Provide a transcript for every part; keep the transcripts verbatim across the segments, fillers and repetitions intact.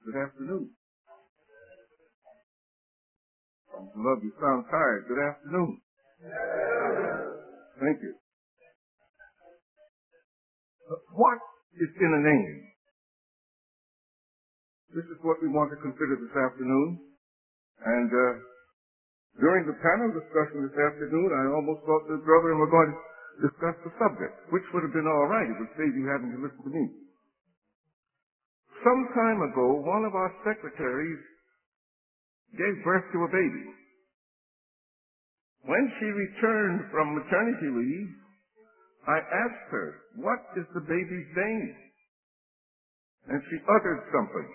Good afternoon. Love, you sound tired. Good afternoon. Thank you. Uh, what is in a name? This is what we want to consider this afternoon. And uh, during the panel discussion this afternoon, I almost thought the brethren were going to discuss the subject, which would have been all right. It would save you having to listen to me. Some time ago, one of our secretaries gave birth to a baby. When she returned from maternity leave, I asked her, what is the baby's name? And she uttered something.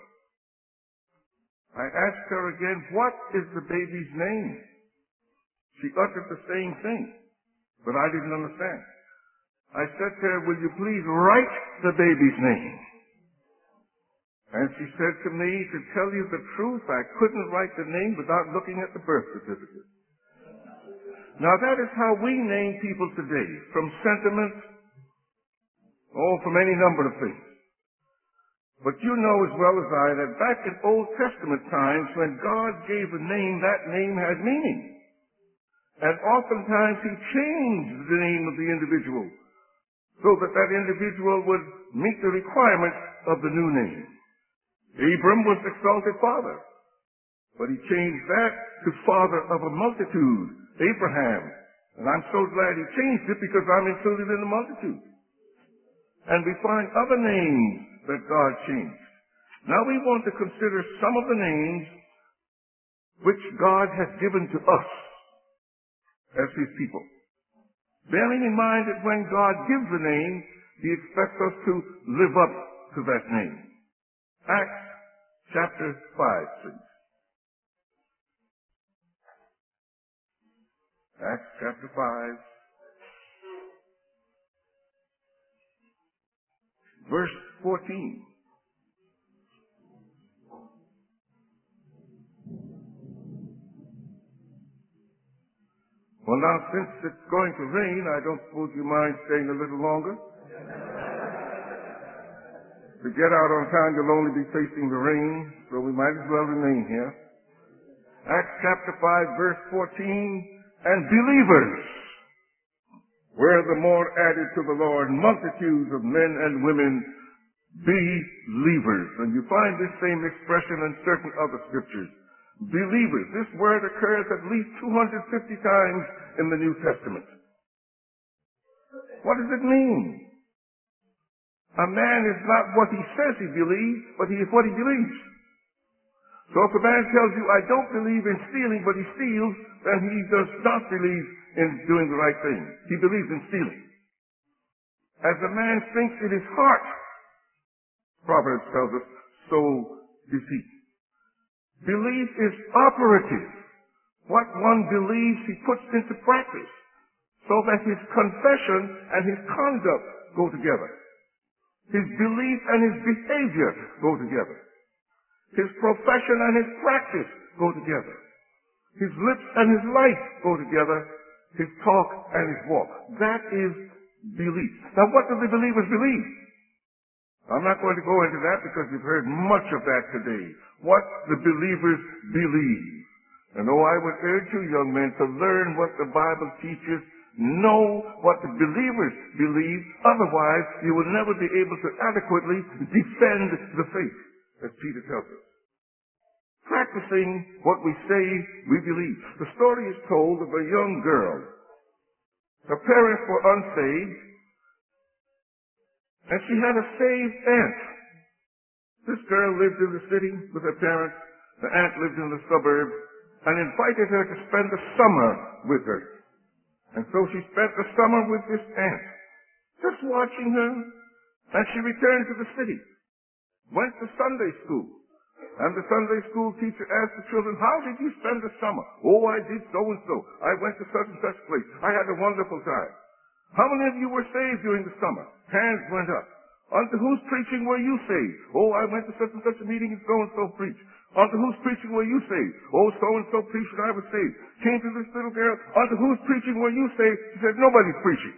I asked her again, what is the baby's name? She uttered the same thing, but I didn't understand. I said to her, will you please write the baby's name? And she said to me, to tell you the truth, I couldn't write the name without looking at the birth certificate. Now that is how we name people today, from sentiment, oh, from any number of things. But you know as well as I that back in Old Testament times, when God gave a name, that name had meaning. And oftentimes he changed the name of the individual so that that individual would meet the requirements of the new name. Abram was exalted father, but he changed that to father of a multitude, Abraham. And I'm so glad he changed it because I'm included in the multitude. And we find other names that God changed. Now we want to consider some of the names which God has given to us as his people. Bearing in mind that when God gives a name, he expects us to live up to that name. Acts chapter five, please. Acts chapter five, verse fourteen. Well, now, since it's going to rain, I don't suppose you mind staying a little longer? To get out on time, you'll only be facing the rain, so we might as well remain here. Acts chapter five, verse fourteen, and believers were the more added to the Lord, multitudes of men and women, believers. And you find this same expression in certain other scriptures. Believers. This word occurs at least two hundred fifty times in the New Testament. What does it mean? A man is not what he says he believes, but he is what he believes. So if a man tells you, I don't believe in stealing, but he steals, then he does not believe in doing the right thing. He believes in stealing. As a man thinks in his heart, Proverbs tells us, so is he. Belief is operative. What one believes he puts into practice so that his confession and his conduct go together. His belief and his behavior go together. His profession and his practice go together. His lips and his life go together. His talk and his walk. That is belief. Now what do the believers believe? I'm not going to go into that because you've heard much of that today. What the believers believe. And oh, I would urge you, young men, to learn what the Bible teaches. Know what the believers believe. Otherwise, you will never be able to adequately defend the faith, as Peter tells us. Practicing what we say we believe. The story is told of a young girl. Her parents were unsaved, and she had a saved aunt. This girl lived in the city with her parents. The aunt lived in the suburbs and invited her to spend the summer with her. And so she spent the summer with this aunt, just watching her. And she returned to the city, went to Sunday school. And the Sunday school teacher asked the children, how did you spend the summer? Oh, I did so and so. I went to such and such place. I had a wonderful time. How many of you were saved during the summer? Hands went up. Unto whose preaching were you saved? Oh, I went to such and such a meeting and so-and-so preached. Unto whose preaching were you saved? Oh, so-and-so preached and I was saved. Came to this little girl. Unto whose preaching were you saved? She said, nobody's preaching.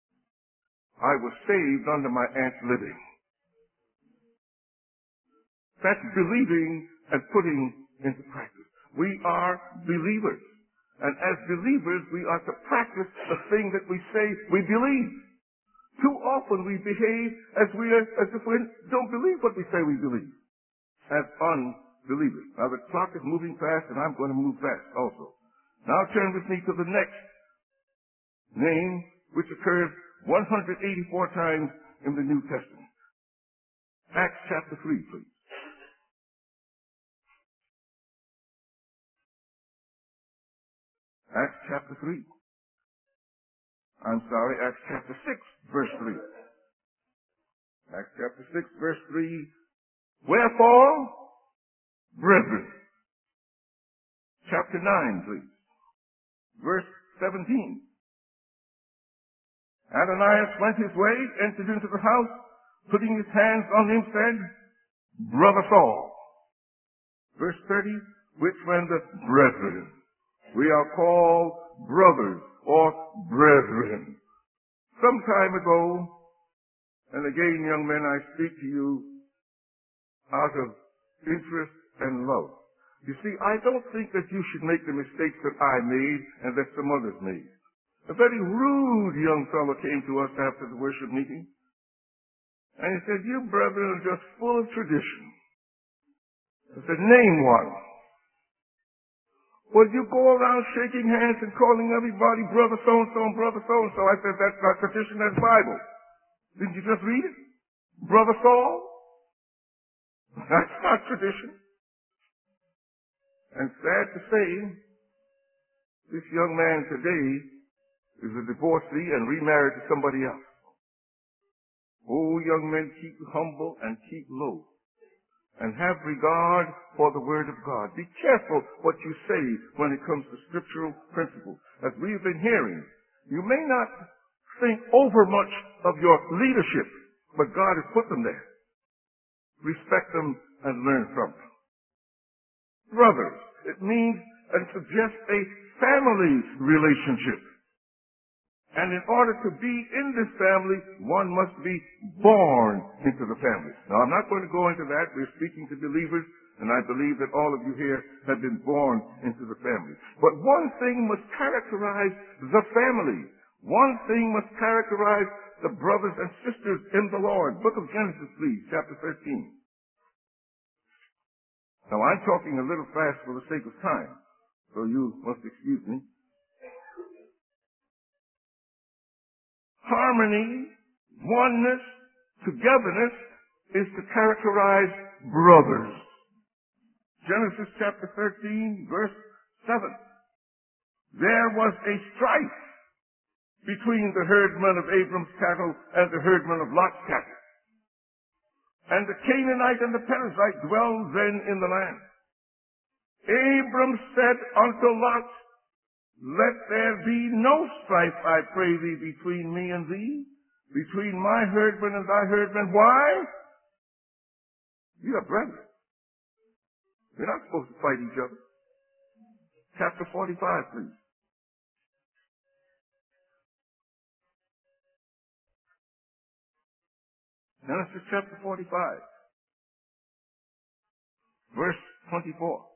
I was saved under my aunt's living. That's believing and putting into practice. We are believers. And as believers, we are to practice the thing that we say we believe. Too often we behave as we are, as if we don't believe what we say we believe, as unbelievers. Now the clock is moving fast, and I'm going to move fast also. Now turn with me to the next name, which occurs one hundred eighty-four times in the New Testament. Acts chapter three, please. Acts chapter three. I'm sorry, Acts chapter six, verse three. Acts chapter six, verse three. Wherefore, brethren. Chapter nine, please. Verse seventeen. Ananias went his way, entered into the house, putting his hands on him, said, Brother Saul. Verse thirty, which when the brethren. We are called brothers or brethren. Some time ago, and again, young men, I speak to you out of interest and love. You see, I don't think that you should make the mistakes that I made and that some others made. A very rude young fellow came to us after the worship meeting, and he said, you brethren are just full of tradition. I said, name one. Well, you go around shaking hands and calling everybody brother so-and-so and brother so-and-so. I said, that's not tradition, that's Bible. Didn't you just read it? Brother Saul? That's not tradition. And sad to say, this young man today is a divorcee and remarried to somebody else. Oh, young men, keep humble and keep low. And have regard for the Word of God. Be careful what you say when it comes to scriptural principles. As we've been hearing, you may not think over much of your leadership, but God has put them there. Respect them and learn from them. Brothers, it means and suggests a family relationship. And in order to be in this family, one must be born into the family. Now, I'm not going to go into that. We're speaking to believers, and I believe that all of you here have been born into the family. But one thing must characterize the family. One thing must characterize the brothers and sisters in the Lord. Book of Genesis, please, chapter thirteen. Now, I'm talking a little fast for the sake of time, so you must excuse me. Harmony, oneness, togetherness is to characterize brothers. Genesis chapter thirteen, verse seven. There was a strife between the herdmen of Abram's cattle and the herdmen of Lot's cattle. And the Canaanite and the Perizzite dwelled then in the land. Abram said unto Lot, let there be no strife, I pray thee, between me and thee, between my herdmen and thy herdmen. Why? You are brethren. You're not supposed to fight each other. Chapter forty-five, please. Genesis chapter forty-five, verse twenty-four.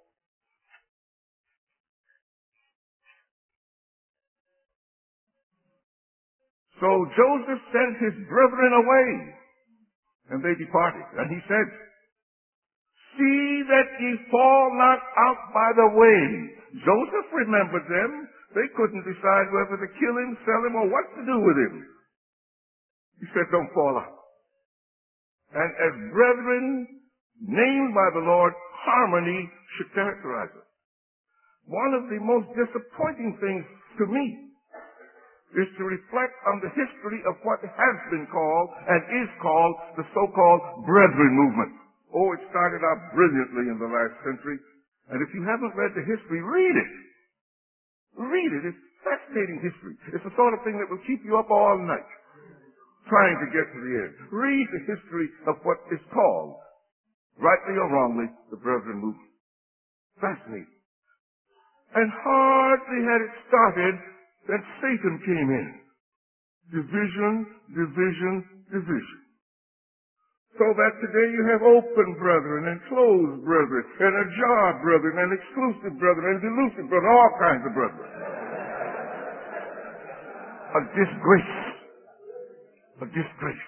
So Joseph sent his brethren away, and they departed. And he said, see that ye fall not out by the way. Joseph remembered them. They couldn't decide whether to kill him, sell him, or what to do with him. He said, don't fall out. And as brethren named by the Lord, harmony should characterize us. One of the most disappointing things to me is to reflect on the history of what has been called and is called the so-called Brethren movement. Oh, it started out brilliantly in the last century. And if you haven't read the history, read it. Read it. It's fascinating history. It's the sort of thing that will keep you up all night trying to get to the end. Read the history of what is called, rightly or wrongly, the Brethren movement. Fascinating. And hardly had it started that Satan came in. Division, division, division. So that today you have open brethren and closed brethren and ajar brethren and exclusive brethren and delusive brethren, all kinds of brethren. A disgrace. A disgrace.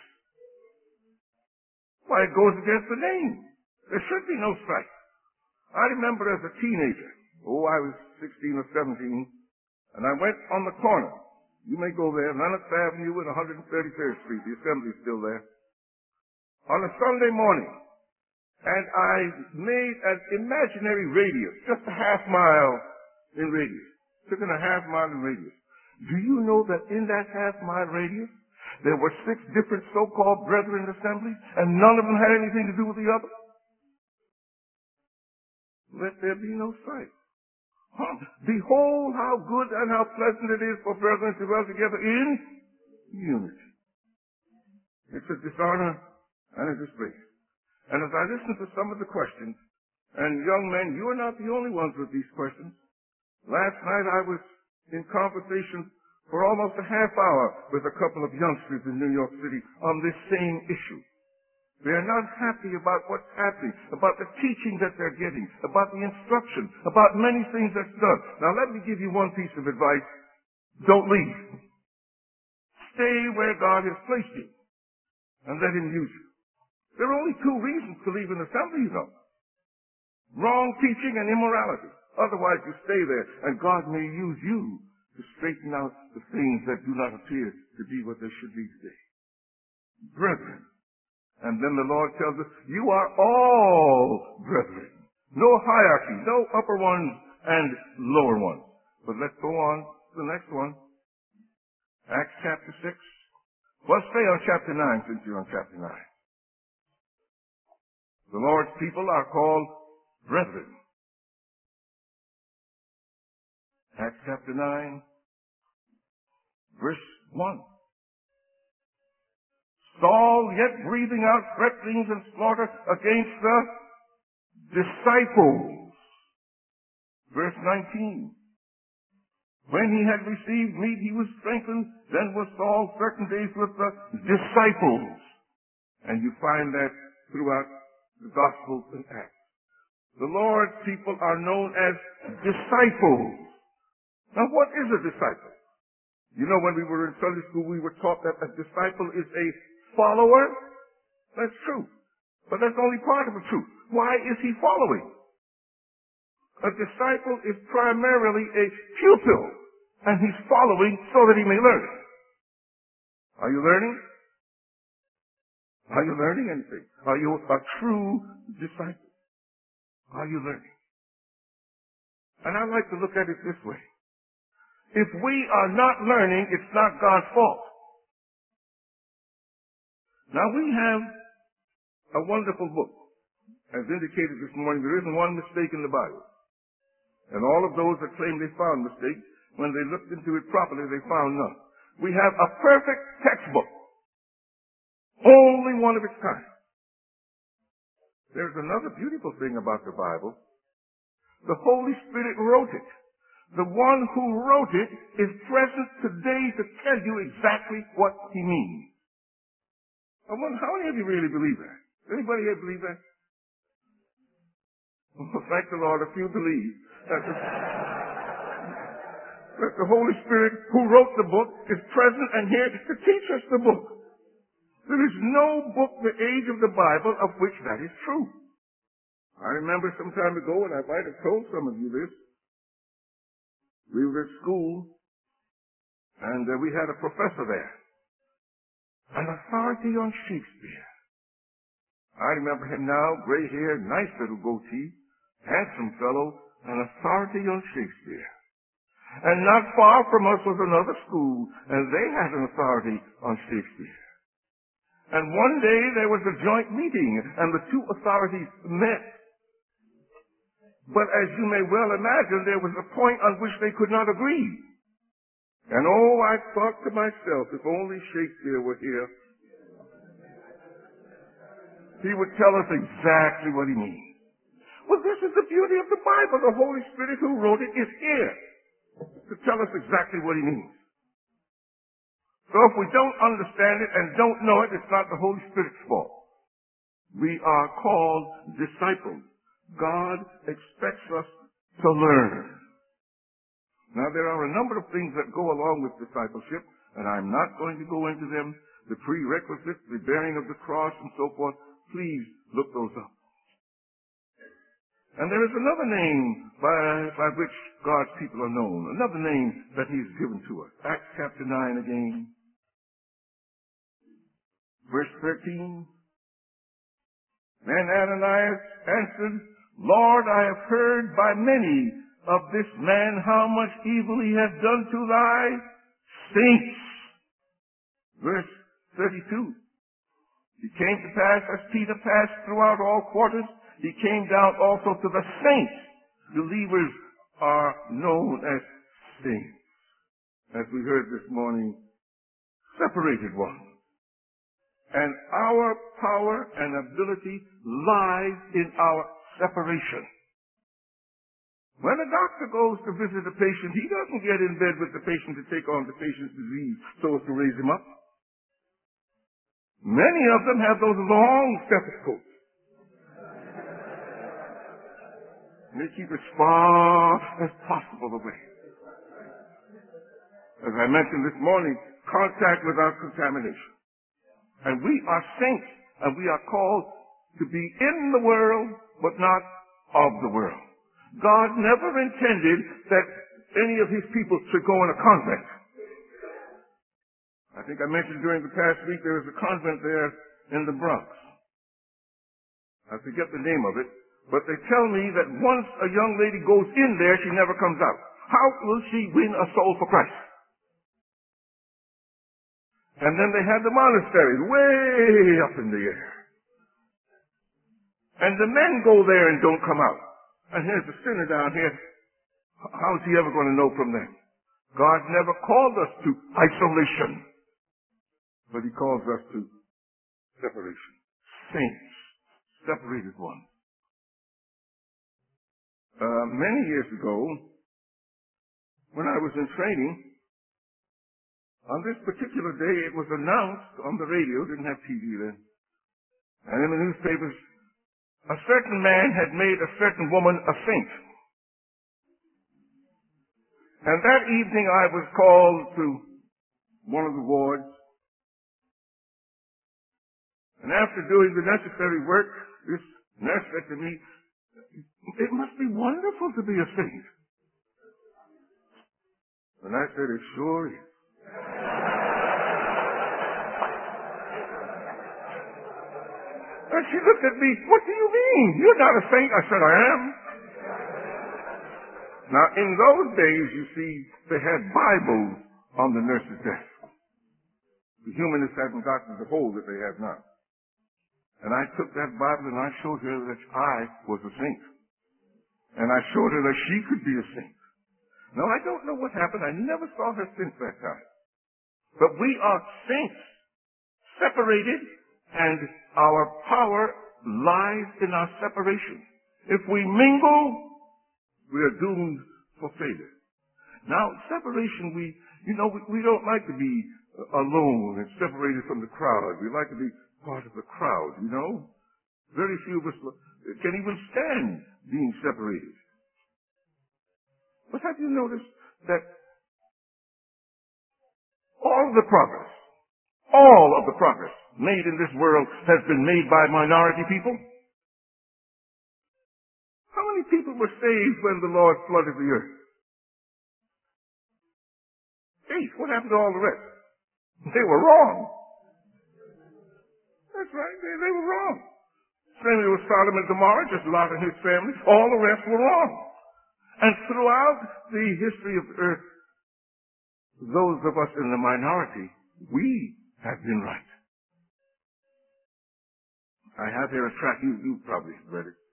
Why, it goes against the name. There should be no strike. I remember as a teenager, oh, I was sixteen or seventeen, and I went on the corner. You may go there, Lennox Avenue and one thirty-third Street. The assembly's still there. On a Sunday morning, and I made an imaginary radius, just a half mile in radius. Took in a half mile in radius. Do you know that in that half mile radius, there were six different so-called brethren assemblies, and none of them had anything to do with the other? Let there be no strife. Huh? Behold how good and how pleasant it is for brethren to dwell together in unity. It's a dishonor and a disgrace. And as I listen to some of the questions, and young men, you are not the only ones with these questions. Last night I was in conversation for almost a half hour with a couple of youngsters in New York City on this same issue. They are not happy about what's happening, about the teaching that they're getting, about the instruction, about many things that's done. Now let me give you one piece of advice. Don't leave. Stay where God has placed you and let Him use you. There are only two reasons to leave an assembly, you know. Wrong teaching and immorality. Otherwise you stay there and God may use you to straighten out the things that do not appear to be what they should be today. Brethren. And then the Lord tells us, you are all brethren. No hierarchy, no upper ones and lower ones. But let's go on to the next one. Acts chapter six. Well, stay on chapter nine since you're on chapter nine. The Lord's people are called brethren. Acts chapter nine, verse one. Saul, yet breathing out threatenings and slaughter against the disciples. Verse nineteen. When he had received meat, he was strengthened. Then was Saul certain days with the disciples. And you find that throughout the Gospels and Acts. The Lord's people are known as disciples. Now, what is a disciple? You know, when we were in Sunday school, we were taught that a disciple is a follower. That's true. But that's only part of the truth. Why is he following? A disciple is primarily a pupil, and he's following so that he may learn. Are you learning? Are you learning anything? Are you a true disciple? Are you learning? And I like to look at it this way. If we are not learning, it's not God's fault. Now we have a wonderful book. As indicated this morning, there isn't one mistake in the Bible. And all of those that claim they found mistakes, when they looked into it properly, they found none. We have a perfect textbook. Only one of its kind. There's another beautiful thing about the Bible. The Holy Spirit wrote it. The one who wrote it is present today to tell you exactly what he means. I wonder, how many of you really believe that? Anybody here believe that? Well, thank the Lord, a few believe that the, that the Holy Spirit who wrote the book is present and here to teach us the book. There is no book the age of the Bible of which that is true. I remember some time ago, and I might have told some of you this, we were at school, and uh, we had a professor there, an authority on Shakespeare. I remember him now, gray hair, nice little goatee, handsome fellow, an authority on Shakespeare. And not far from us was another school, and they had an authority on Shakespeare. And one day there was a joint meeting, and the two authorities met. But as you may well imagine, there was a point on which they could not agree. And oh, I thought to myself, if only Shakespeare were here, he would tell us exactly what he means. Well, this is the beauty of the Bible. The Holy Spirit who wrote it is here to tell us exactly what he means. So if we don't understand it and don't know it, it's not the Holy Spirit's fault. We are called disciples. God expects us to learn. Now, there are a number of things that go along with discipleship, and I'm not going to go into them. The prerequisites, the bearing of the cross, and so forth. Please look those up. And there is another name by, by which God's people are known, another name that He's given to us. Acts chapter nine again, verse thirteen. Then Ananias answered, Lord, I have heard by many of this man how much evil he has done to thy saints. Verse thirty-two. It came to pass as Peter passed throughout all quarters, he came down also to the saints. Believers are known as saints. As we heard this morning, separated ones. And our power and ability lies in our separation. When a doctor goes to visit a patient, he doesn't get in bed with the patient to take on the patient's disease so as to raise him up. Many of them have those long stethoscopes. And they keep as far as possible away. As I mentioned this morning, contact without contamination. And we are saints, and we are called to be in the world, but not of the world. God never intended that any of His people should go in a convent. I think I mentioned during the past week there is a convent there in the Bronx. I forget the name of it, but they tell me that once a young lady goes in there, she never comes out. How will she win a soul for Christ? And then they have the monasteries way up in the air. And the men go there and don't come out. And here's the sinner down here. How's he ever going to know from them? God never called us to isolation, but He calls us to separation. Saints, separated ones. Uh, many years ago, when I was in training, on this particular day, it was announced on the radio, didn't have T V then, and in the newspapers, a certain man had made a certain woman a saint. And that evening I was called to one of the wards, and after doing the necessary work, this nurse said to me, it must be wonderful to be a saint. And I said, it sure is. And she looked at me, what do you mean? You're not a saint. I said, I am. Now, in those days, you see, they had Bibles on the nurse's desk. The humanists hadn't gotten the hold that they have now. And I took that Bible and I showed her that I was a saint. And I showed her that she could be a saint. Now, I don't know what happened. I never saw her since that time. But we are saints, separated, and our power lies in our separation. If we mingle, we are doomed for failure. Now, separation, we, you know, we, we don't like to be alone and separated from the crowd. We like to be part of the crowd, you know. Very few of us can even stand being separated. But have you noticed that all of the progress, all of the progress made in this world has been made by minority people? How many people were saved when the Lord flooded the earth? Eight. What happened to all the rest? They were wrong. That's right. They, they were wrong. Same with Sodom and Gomorrah, just Lot and his family. All the rest were wrong. And throughout the history of the earth, those of us in the minority, we have been right. I have here a tract, you, you probably read it.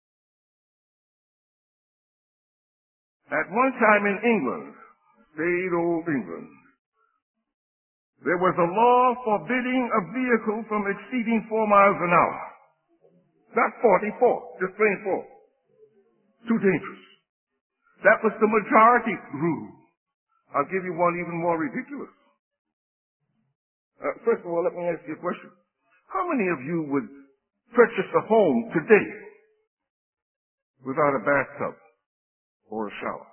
At one time in England, staid old England, there was a law forbidding a vehicle from exceeding four miles an hour. Not forty-four, just plain four. Too dangerous. That was the majority rule. I'll give you one even more ridiculous. Uh, first of all, let me ask you a question. How many of you would purchase a home today without a bathtub or a shower?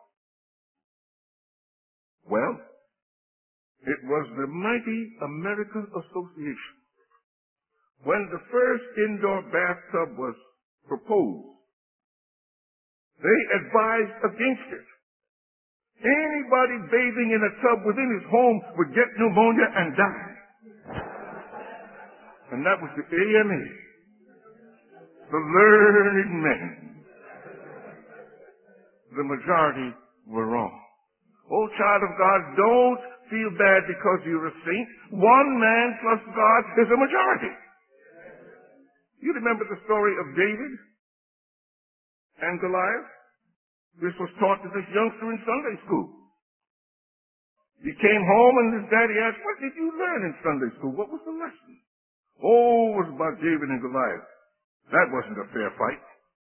Well, it was the mighty American Association. When the first indoor bathtub was proposed, they advised against it. Anybody bathing in a tub within his home would get pneumonia and die. And that was the A M A, the learned men. The majority were wrong. Oh, child of God, don't feel bad because you're a saint. One man plus God is a majority. You remember the story of David and Goliath? This was taught to this youngster in Sunday school. He came home and his daddy asked, what did you learn in Sunday school? What was the lesson? Oh, it was about David and Goliath. That wasn't a fair fight.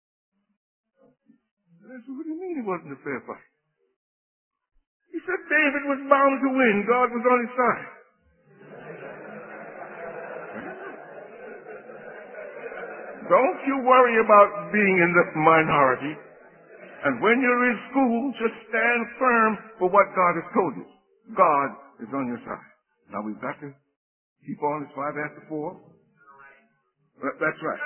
I said, what do you mean it wasn't a fair fight? He said David was bound to win. God was on his side. Don't you worry about being in the minority. And when you're in school, just stand firm for what God has told you. God is on your side. Now we've got to keep on. It's five after four. That's right.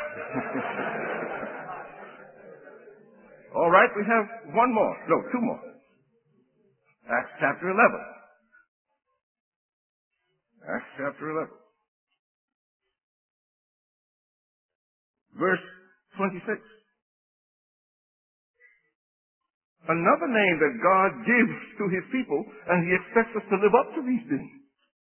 All right, we have one more. No, two more. Acts chapter eleven. Acts chapter eleven. Verse twenty-six. Another name that God gives to his people, and he expects us to live up to these things.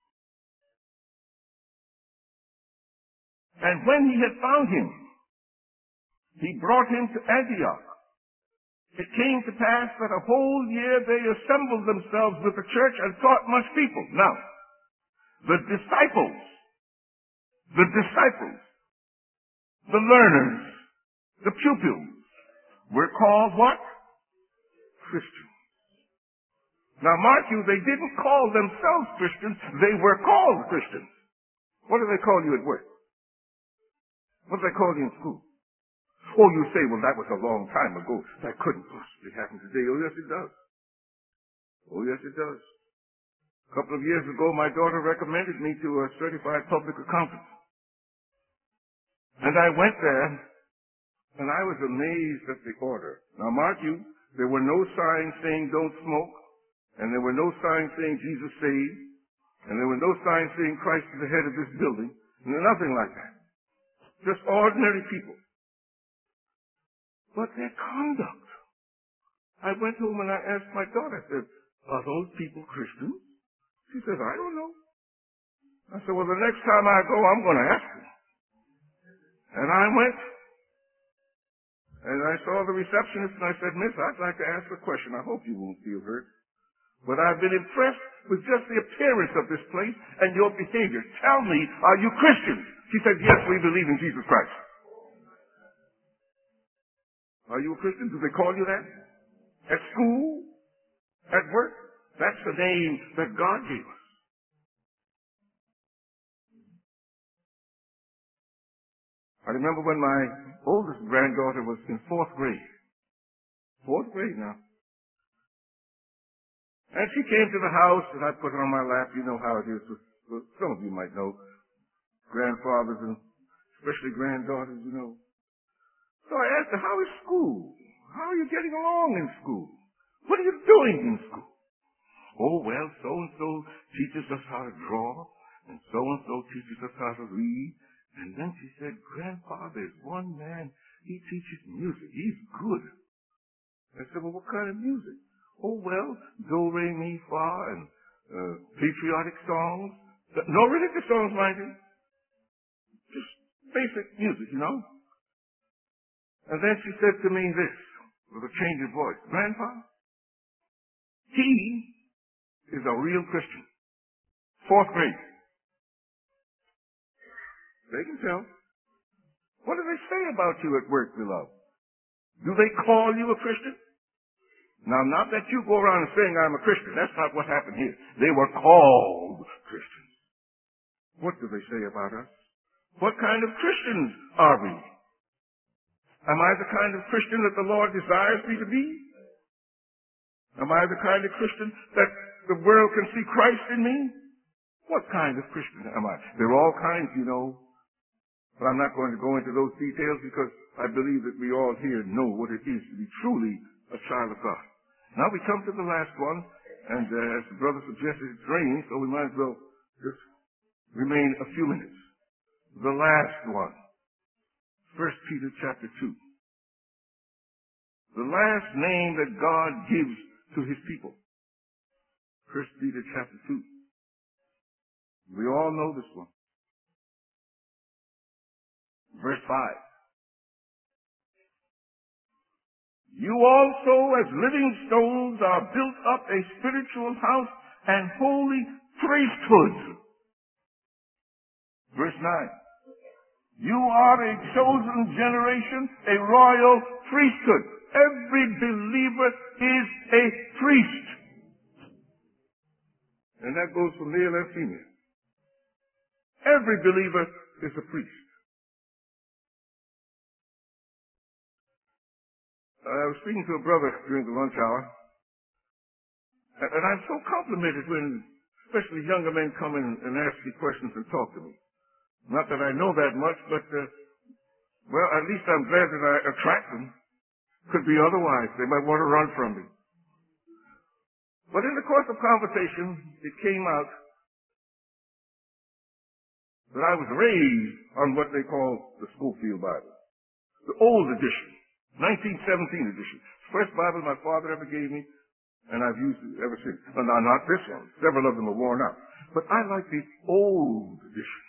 And when he had found him, he brought him to Antioch. It came to pass that a whole year they assembled themselves with the church and taught much people. Now, the disciples, the disciples, the learners, the pupils, were called what? Christians. Now, mark you, they didn't call themselves Christians. They were called Christians. What do they call you at work? What do they call you in school? Oh, you say, well, that was a long time ago. That couldn't possibly happen today. Oh, yes, it does. Oh, yes, it does. A couple of years ago, my daughter recommended me to a certified public accountant. And I went there, and I was amazed at the order. Now, mark you, there were no signs saying don't smoke, and there were no signs saying Jesus saves, and there were no signs saying Christ is the head of this building, nothing like that. Just ordinary people. But their conduct. I went home and I asked my daughter, I said, are those people Christians? She says, I don't know. I said, well, the next time I go, I'm going to ask them. And I went, and I saw the receptionist, and I said, Miss, I'd like to ask a question. I hope you won't feel hurt. But I've been impressed with just the appearance of this place and your behavior. Tell me, are you Christians? She said, yes, we believe in Jesus Christ. Are you a Christian? Do they call you that? At school? At work? That's the name that God gave us. I remember when my oldest granddaughter was in fourth grade. Fourth grade now. And she came to the house, and I put her on my lap. You know how it is. With, some of you might know. Grandfathers and especially granddaughters, you know. So I asked her, how is school? How are you getting along in school? What are you doing in school? Oh, well, so-and-so teaches us how to draw, and so-and-so teaches us how to read. And then she said, Grandpa, there's one man, he teaches music. He's good. I said, well, what kind of music? Oh, well, do, re, mi, fa, and uh, patriotic songs. No religious songs, mind you. Just basic music, you know. And then she said to me this, with a change of voice, Grandpa, he is a real Christian. Fourth grade. They can tell. What do they say about you at work, beloved? Do they call you a Christian? Now, not that you go around saying I'm a Christian. That's not what happened here. They were called Christians. What do they say about us? What kind of Christians are we? Am I the kind of Christian that the Lord desires me to be? Am I the kind of Christian that the world can see Christ in me? What kind of Christian am I? There are all kinds, you know. But I'm not going to go into those details because I believe that we all here know what it is to be truly a child of God. Now we come to the last one, and uh, as the brother suggested, it's raining, so we might as well just remain a few minutes. The last one, First Peter chapter two. The last name that God gives to his people. First Peter chapter two. We all know this one. Verse five. You also, as living stones, are built up a spiritual house and holy priesthood. Verse nine. You are a chosen generation, a royal priesthood. Every believer is a priest. And that goes for male and female. Every believer is a priest. I was speaking to a brother during the lunch hour, and I'm so complimented when especially younger men come in and ask me questions and talk to me. Not that I know that much, but, uh, well, at least I'm glad that I attract them. Could be otherwise. They might want to run from me. But in the course of conversation, it came out that I was raised on what they call the Scofield Bible, the old edition, nineteen seventeen edition. First Bible my father ever gave me, and I've used it ever since. No, no, not this one. Several of them are worn out. But I like the old edition.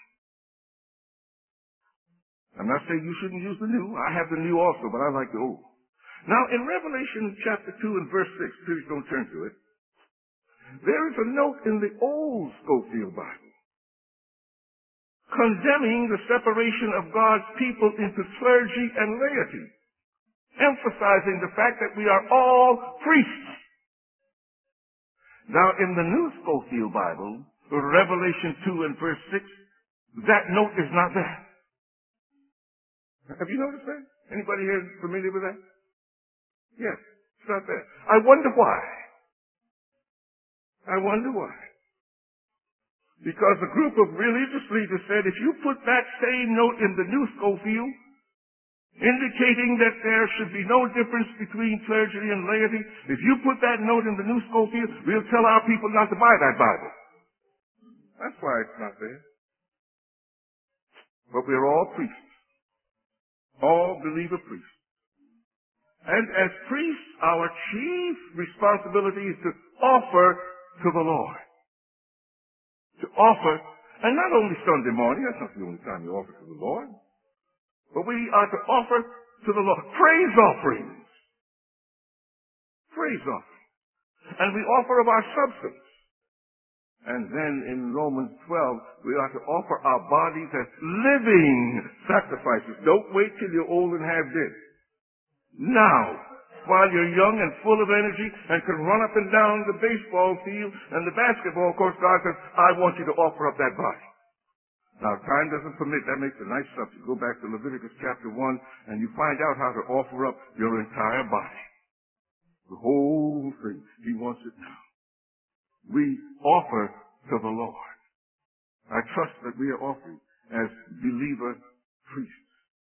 I'm not saying you shouldn't use the new. I have the new also, but I like the old. Now, in Revelation chapter two and verse six, please don't turn to it, there is a note in the old Scofield Bible condemning the separation of God's people into clergy and laity, emphasizing the fact that we are all priests. Now, in the new Scofield Bible, Revelation two and verse six, that note is not there. Have you noticed that? Anybody here familiar with that? Yes, it's not there. I wonder why. I wonder why. Because a group of religious leaders said, if you put that same note in the new Scofield, indicating that there should be no difference between clergy and laity, if you put that note in the new Scofield, we'll tell our people not to buy that Bible. That's why it's not there. But we're all priests. All believer priests. And as priests, our chief responsibility is to offer to the Lord. To offer, and not only Sunday morning, that's not the only time you offer to the Lord, but we are to offer to the Lord praise offerings. Praise offerings. And we offer of our substance. And then in Romans twelve, we are to offer our bodies as living sacrifices. Don't wait till you're old and have dead. Now, while you're young and full of energy and can run up and down the baseball field and the basketball court, God says, I want you to offer up that body. Now, time doesn't permit. That makes a nice subject. Go back to Leviticus chapter one and you find out how to offer up your entire body. The whole thing. He wants it now. We offer to the Lord. I trust that we are offering as believer priests.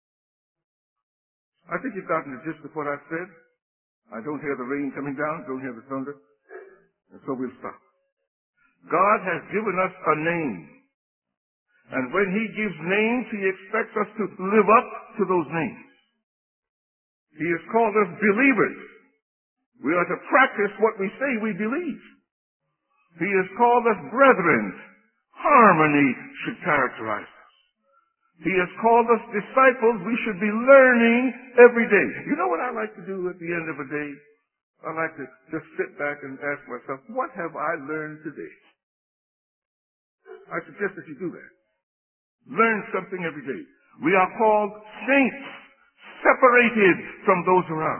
I think you've gotten the gist of what I've said. I don't hear the rain coming down, don't hear the thunder, and so we'll stop. God has given us a name. And when he gives names, he expects us to live up to those names. He has called us believers. We are to practice what we say we believe. He has called us brethren. Harmony should characterize us. He has called us disciples. We should be learning every day. You know what I like to do at the end of a day? I like to just sit back and ask myself, what have I learned today? I suggest that you do that. Learn something every day. We are called saints, separated from those around.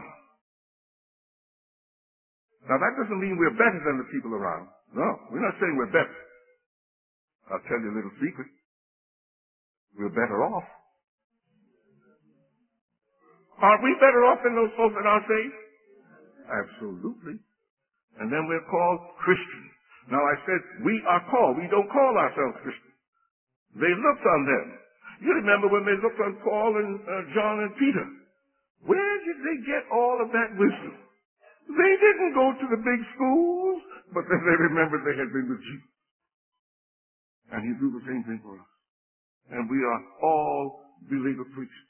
Now that doesn't mean we're better than the people around. No, we're not saying we're better. I'll tell you a little secret. We're better off. Aren't we better off than those folks that aren't saved? Absolutely. And then we're called Christians. Now I said, we are called. We don't call ourselves Christians. They looked on them. You remember when they looked on Paul and uh, John and Peter. Where did they get all of that wisdom? They didn't go to the big schools, but then they remembered they had been with Jesus. And he'll do the same thing for us. And we are all believer preachers.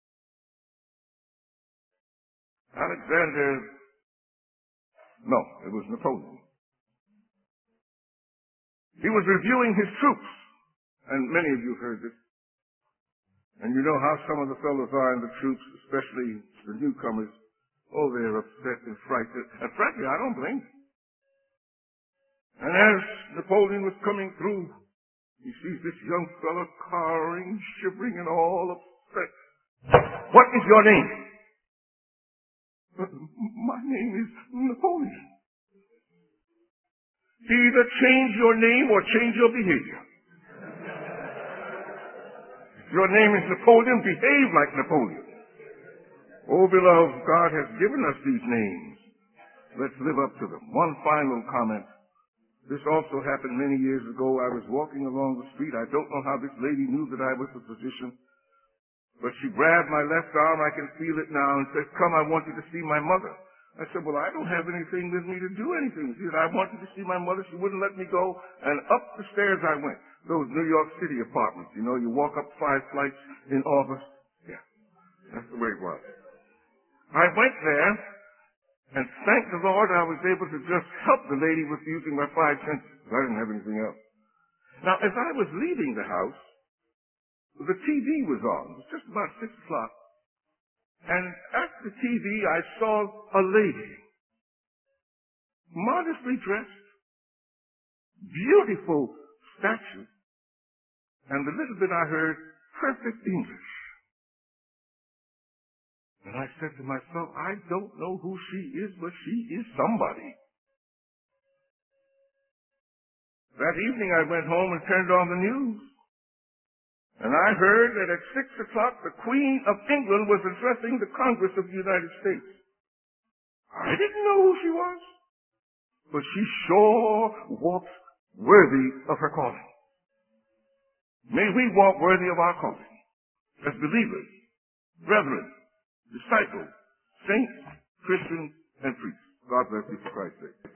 Alexander, no, it was Napoleon. He was reviewing his troops, and many of you heard this. And you know how some of the fellows are in the troops, especially the newcomers. Oh, they're upset and frightened. And frankly, I don't blame them. And as Napoleon was coming through, he sees this young fellow cowering, shivering, and all upset. What is your name? My name is Napoleon. Either change your name or change your behavior. If your name is Napoleon, behave like Napoleon. Oh, beloved, God has given us these names. Let's live up to them. One final comment. This also happened many years ago. I was walking along the street. I don't know how this lady knew that I was a physician, but she grabbed my left arm. I can feel it now, and said, "Come, I want you to see my mother." I said, "Well, I don't have anything with me to do anything." She said, "I want you to see my mother." She wouldn't let me go, and up the stairs I went. Those New York City apartments, you know, you walk up five flights in August. Yeah, that's the way it was. I went there, and thank the Lord I was able to just help the lady with using my five senses. I didn't have anything else. Now, as I was leaving the house, the T V was on. It was just about six o'clock. And at the T V, I saw a lady, modestly dressed, beautiful statue, and the little bit I heard, perfect English. And I said to myself, I don't know who she is, but she is somebody. That evening I went home and turned on the news. And I heard that at six o'clock the Queen of England was addressing the Congress of the United States. I didn't know who she was, but she sure walks worthy of her calling. May we walk worthy of our calling as believers, brethren, disciples, saints, Christians, and priests. God bless you for Christ's sake.